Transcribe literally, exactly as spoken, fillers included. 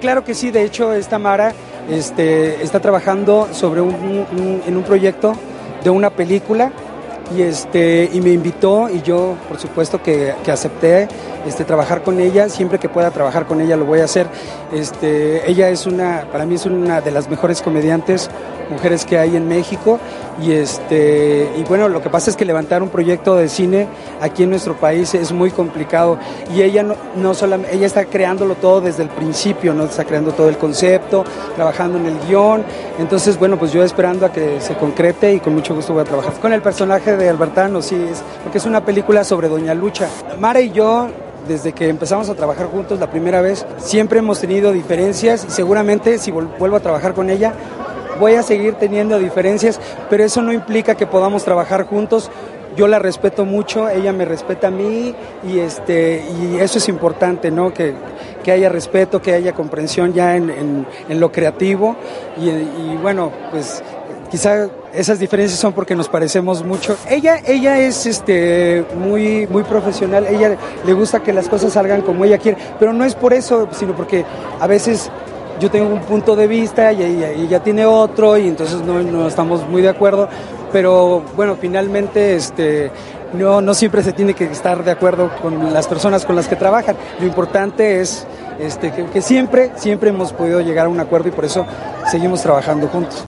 claro que sí. De hecho, esta Mara este, está trabajando sobre un, un, en un proyecto de una película y, este, y me invitó y yo, por supuesto, que, que acepté este, trabajar con ella. Siempre que pueda trabajar con ella lo voy a hacer. Este, ella es una, para mí es una de las mejores comediantes mujeres que hay en México y este y bueno, lo que pasa es que levantar un proyecto de cine aquí en nuestro país es muy complicado y ella no, no solamente, ella está creándolo todo desde el principio, no está creando todo el concepto, trabajando en el guión. Entonces bueno, pues yo esperando a que se concrete y con mucho gusto voy a trabajar con el personaje de Albertano, sí, es, porque es una película sobre Doña Lucha. Mara y yo, desde que empezamos a trabajar juntos la primera vez, siempre hemos tenido diferencias y seguramente si vuelvo a trabajar con ella voy a seguir teniendo diferencias, pero eso no implica que podamos trabajar juntos. Yo la respeto mucho, ella me respeta a mí y este y eso es importante, ¿no? Que, que haya respeto, que haya comprensión ya en, en, en lo creativo y, y bueno, pues quizá esas diferencias son porque nos parecemos mucho. Ella, ella es este muy, muy profesional, ella le gusta que las cosas salgan como ella quiere, pero no es por eso, sino porque a veces yo tengo un punto de vista y ella, ella tiene otro y entonces no, no estamos muy de acuerdo, pero bueno, finalmente este, no, no siempre se tiene que estar de acuerdo con las personas con las que trabajan. Lo importante es este, que, que siempre, siempre hemos podido llegar a un acuerdo y por eso seguimos trabajando juntos.